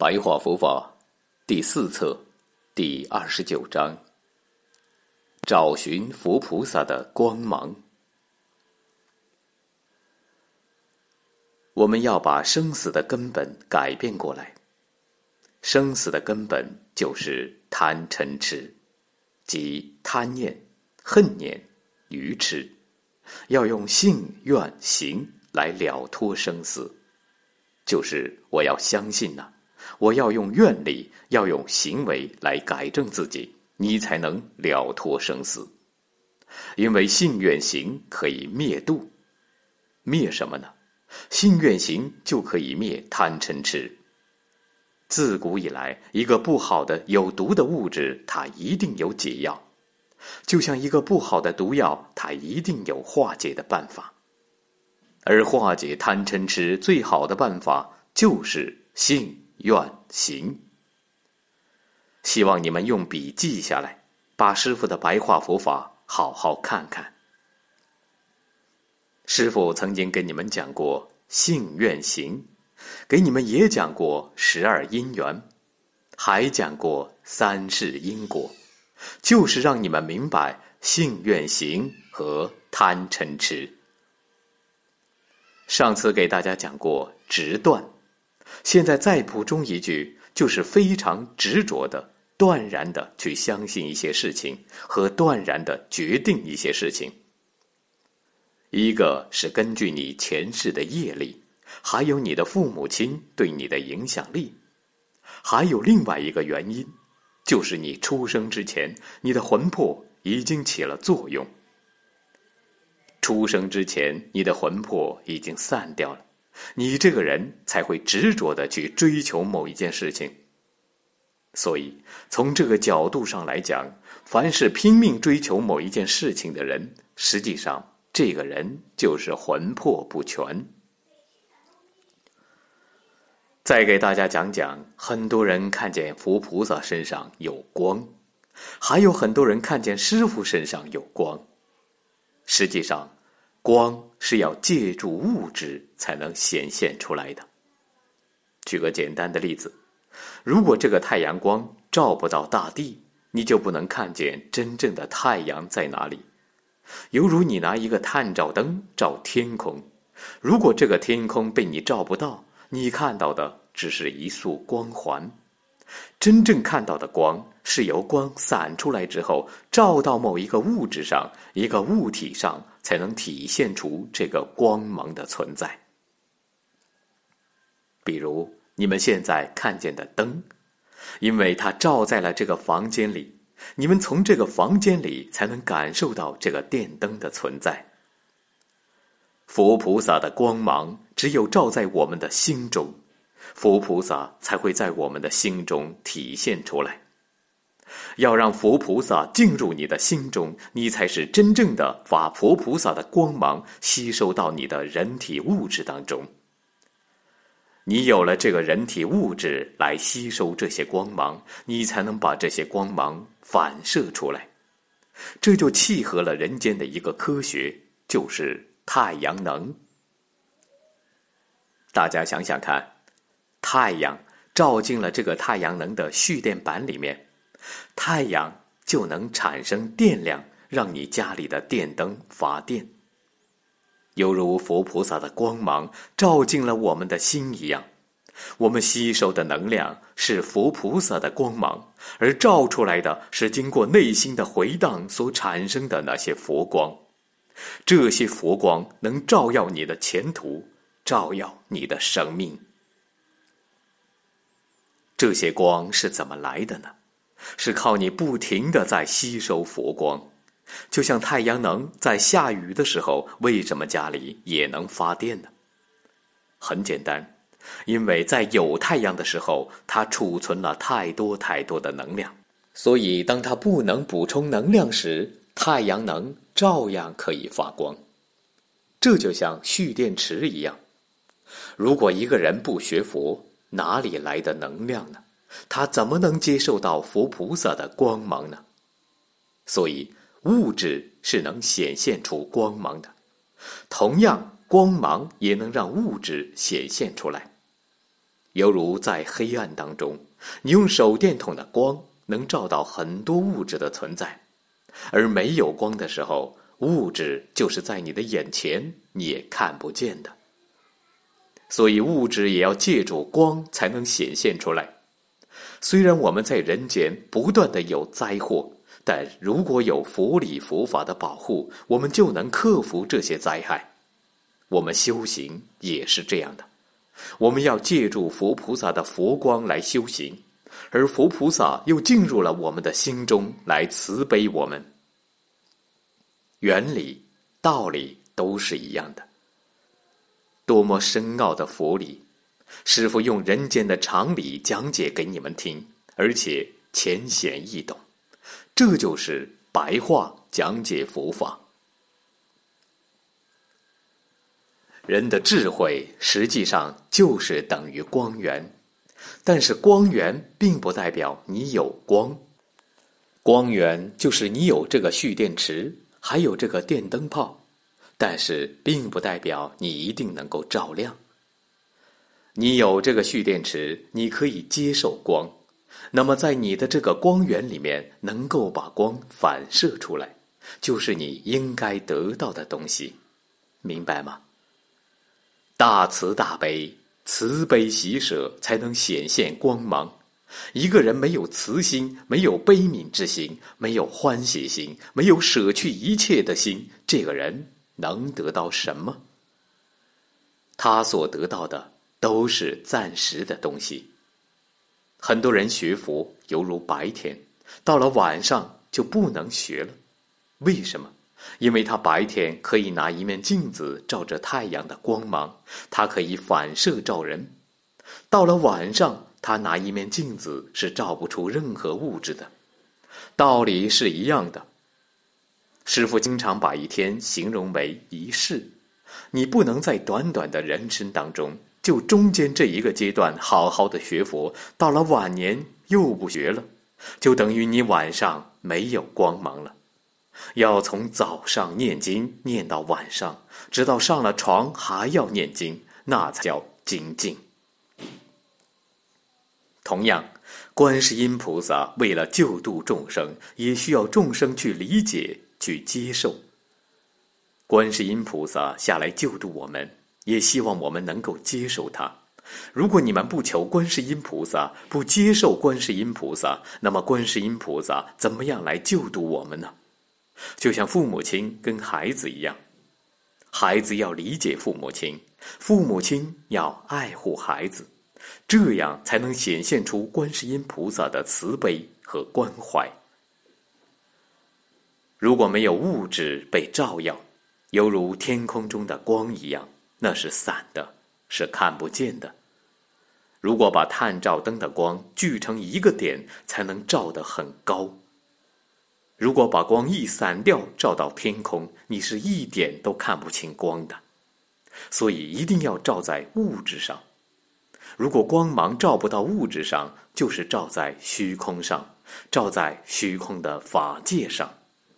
白话佛法第4册第29章，找寻佛菩萨的光芒。我们要把生死的根本改变过来。生死的根本就是贪嗔痴，即贪念、恨念、愚痴。要用信、愿、行来了脱生死，就是我要相信呐，我要用愿力，要用行为来改正自己，你才能了脱生死。因为信愿行可以灭度。灭什么呢？信愿行就可以灭贪嗔痴。自古以来，一个不好的有毒的物质，它一定有解药，就像一个不好的毒药，它一定有化解的办法。而化解贪嗔痴最好的办法就是信愿行。希望你们用笔记下来，把师父的白话佛法好好看看。师父曾经跟你们讲过信愿行，给你们也讲过12因缘，还讲过3世因果，就是让你们明白信愿行和贪嗔痴。上次给大家讲过执断，现在再补充一句，就是非常执着的、断然的去相信一些事情，和断然的决定一些事情。一个是根据你前世的业力，还有你的父母亲对你的影响力，还有另外一个原因，就是你出生之前，你的魂魄已经起了作用。出生之前，你的魂魄已经散掉了，你这个人才会执着地去追求某一件事情。所以，从这个角度上来讲，凡是拼命追求某一件事情的人，实际上这个人就是魂魄不全。再给大家讲讲，很多人看见佛菩萨身上有光，还有很多人看见师父身上有光。实际上，光是要借助物质才能显现出来的。举个简单的例子，如果这个太阳光照不到大地，你就不能看见真正的太阳在哪里。犹如你拿一个探照灯照天空，如果这个天空被你照不到，你看到的只是一束光环。真正看到的光是由光散出来之后，照到某一个物质上，一个物体上，才能体现出这个光芒的存在。比如你们现在看见的灯，因为它照在了这个房间里，你们从这个房间里才能感受到这个电灯的存在。佛菩萨的光芒只有照在我们的心中，佛菩萨才会在我们的心中体现出来。要让佛菩萨进入你的心中，你才是真正的把佛菩萨的光芒吸收到你的人体物质当中。你有了这个人体物质来吸收这些光芒，你才能把这些光芒反射出来。这就契合了人间的一个科学，就是太阳能。大家想想看，太阳照进了这个太阳能的蓄电板里面，太阳就能产生电量，让你家里的电灯发电。犹如佛菩萨的光芒照进了我们的心一样，我们吸收的能量是佛菩萨的光芒，而照出来的是经过内心的回荡所产生的那些佛光。这些佛光能照耀你的前途，照耀你的生命。这些光是怎么来的呢？是靠你不停地在吸收佛光。就像太阳能在下雨的时候，为什么家里也能发电呢？很简单，因为在有太阳的时候，它储存了太多太多的能量，所以当它不能补充能量时，太阳能照样可以发光。这就像蓄电池一样，如果一个人不学佛，哪里来的能量呢？他怎么能接受到佛菩萨的光芒呢？所以物质是能显现出光芒的，同样光芒也能让物质显现出来。 犹如在黑暗当中，你用手电筒的光能照到很多物质的存在，而没有光的时候，物质就是在你的眼前，你也看不见的。所以物质也要借助光才能显现出来。虽然我们在人间不断的有灾祸，但如果有佛理佛法的保护，我们就能克服这些灾害。我们修行也是这样的，我们要借助佛菩萨的佛光来修行，而佛菩萨又进入了我们的心中来慈悲我们。原理、道理都是一样的。多么深奥的佛理，师父用人间的常理讲解给你们听，而且浅显易懂，这就是白话讲解佛法。人的智慧实际上就是等于光源，但是光源并不代表你有光。光源就是你有这个蓄电池，还有这个电灯泡，但是并不代表你一定能够照亮。你有这个蓄电池，你可以接受光，那么在你的这个光源里面能够把光反射出来，就是你应该得到的东西，明白吗？大慈大悲，慈悲喜舍才能显现光芒。一个人没有慈心，没有悲悯之心，没有欢喜心，没有舍去一切的心，这个人能得到什么？他所得到的都是暂时的东西。很多人学佛犹如白天，到了晚上就不能学了。为什么？因为他白天可以拿一面镜子照着太阳的光芒，他可以反射照人。到了晚上，他拿一面镜子是照不出任何物质的。道理是一样的。师父经常把一天形容为一世，你不能在短短的人生当中，就中间这一个阶段好好的学佛，到了晚年又不学了，就等于你晚上没有光芒了。要从早上念经念到晚上，直到上了床还要念经，那才叫精进。同样，观世音菩萨为了救度众生，也需要众生去理解、去接受。观世音菩萨下来救度我们，也希望我们能够接受他。如果你们不求观世音菩萨，不接受观世音菩萨，那么观世音菩萨怎么样来救度我们呢？就像父母亲跟孩子一样，孩子要理解父母亲，父母亲要爱护孩子，这样才能显现出观世音菩萨的慈悲和关怀。如果没有物质被照耀，犹如天空中的光一样，那是散的，是看不见的。如果把探照灯的光聚成一个点，才能照得很高。如果把光一散掉，照到天空，你是一点都看不清光的。所以一定要照在物质上。如果光芒照不到物质上，就是照在虚空上，照在虚空的法界上。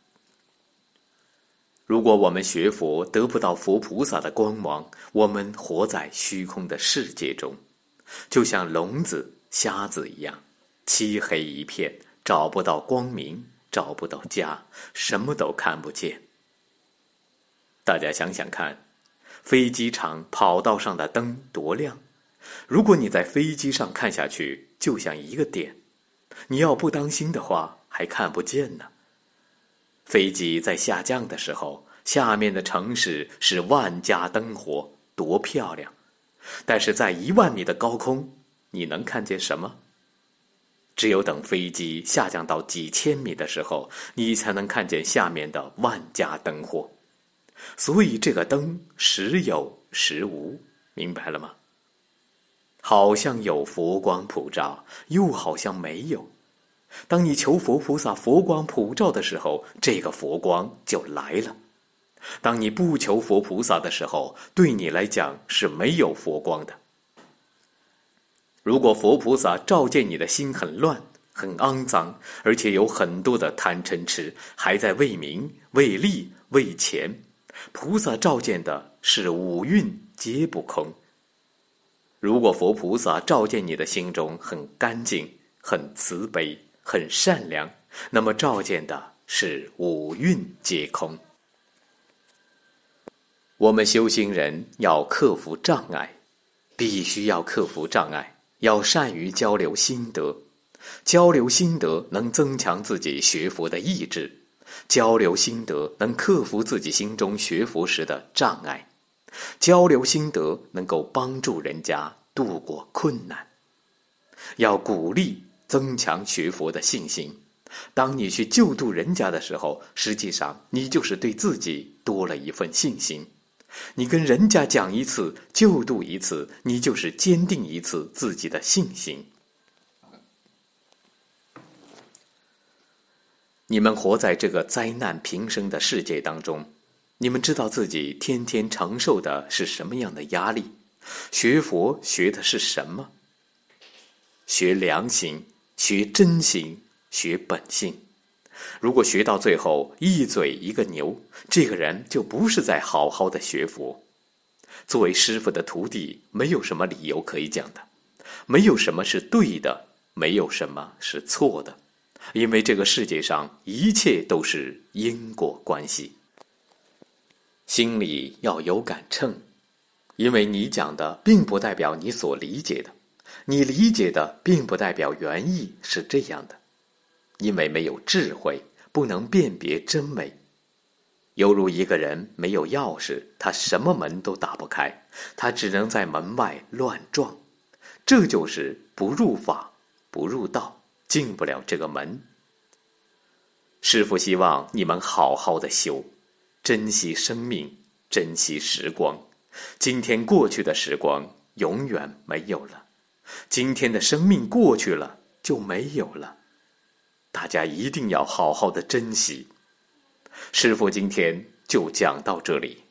如果我们学佛得不到佛菩萨的光芒，我们活在虚空的世界中，就像聋子、瞎子一样，漆黑一片，找不到光明，找不到家，什么都看不见。大家想想看，飞机场跑道上的灯多亮，如果你在飞机上看下去，就像一个点，你要不当心的话，还看不见呢。飞机在下降的时候，下面的城市是万家灯火，多漂亮。但是在10000米的高空，你能看见什么？只有等飞机下降到几千米的时候，你才能看见下面的万家灯火。所以这个灯时有时无，明白了吗？好像有佛光普照，又好像没有。当你求佛菩萨佛光普照的时候，这个佛光就来了。当你不求佛菩萨的时候，对你来讲是没有佛光的。如果佛菩萨照见你的心很乱、很肮脏，而且有很多的贪嗔痴，还在为名、为利、为钱，菩萨照见的是五蕴皆不空。 如果佛菩萨照见你的心中很干净、很慈悲、很善良，那么照见的是五蕴皆空。我们修行人要克服障碍，必须要克服障碍，要善于交流心得。交流心得能增强自己学佛的意志，交流心得能克服自己心中学佛时的障碍，交流心得能够帮助人家度过困难。要鼓励增强学佛的信心。当你去救度人家的时候，实际上你就是对自己多了一份信心。你跟人家讲一次，救度一次，你就是坚定一次自己的信心。你们活在这个灾难频生的世界当中，你们知道自己天天承受的是什么样的压力？学佛学的是什么？学良心，学真心，学本性。如果学到最后一嘴一个牛，这个人就不是在好好的学佛。作为师父的徒弟，没有什么理由可以讲的，没有什么是对的，没有什么是错的，因为这个世界上一切都是因果关系。心里要有杆秤，因为你讲的并不代表你所理解的，你理解的并不代表原意是这样的。因为没有智慧，不能辨别真伪。犹如一个人没有钥匙，他什么门都打不开，他只能在门外乱撞。这就是不入法，不入道，进不了这个门。师父希望你们好好的修，珍惜生命，珍惜时光。今天过去的时光永远没有了，今天的生命过去了就没有了。大家一定要好好的珍惜。师父今天就讲到这里。